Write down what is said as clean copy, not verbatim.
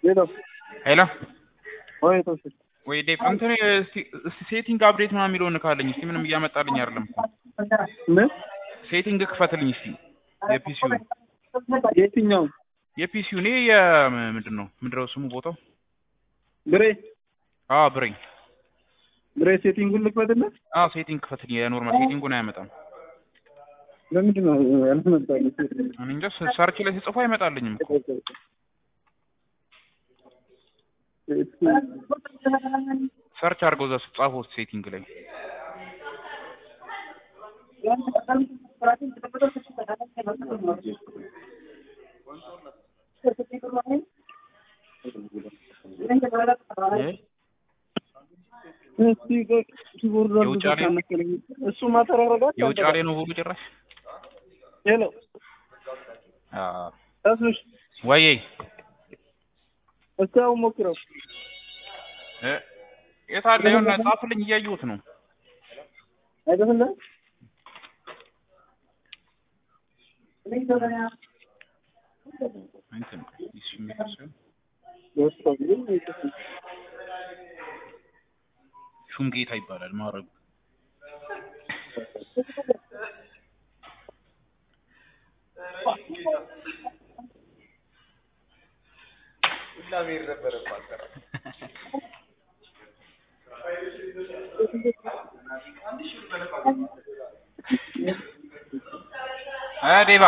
ሄሎ ወይ ተወሰደ ወይ ዴቭ እንትን ሴቲንግ አፕዴት ምናምን የሚለውን ካለኝ እስቲ ምንም እያመጣልኝ አይደለም እኮ ምን ሴቲንግ ክፈትልኝ እስቲ የፒሲው የትኛው የፒሲው እኔ ምንድነው ስሙ ቦታው ብሬ ብሬ ሴቲንጉን ልክፈትልህ ሴቲንግ ክፈትልኝ የኖርማል ሴቲንጉን አያመጣም ለምንድን ነው ያልመጣልኝ እኔ እንጃ ሰርች ላይ ሲጽፉ አይመጣልኝም እኮ ሰርች አድርገው እዛ ጻፈው ሴቲንግ ላይ እሱ ማተራረጋት የውጫሌ ነው ሁሉ ጭራሽ ሄሎ ታስሽ ወይ እስካው ሞክረው የታለ የሆነ ጻፍልኝ እያየሁት ነው አይደለም እንትን ይሽሚከሰው ሹም ጌታ ይባላል ማረጉ ላቤር ነበር ባቀራ ዴቫ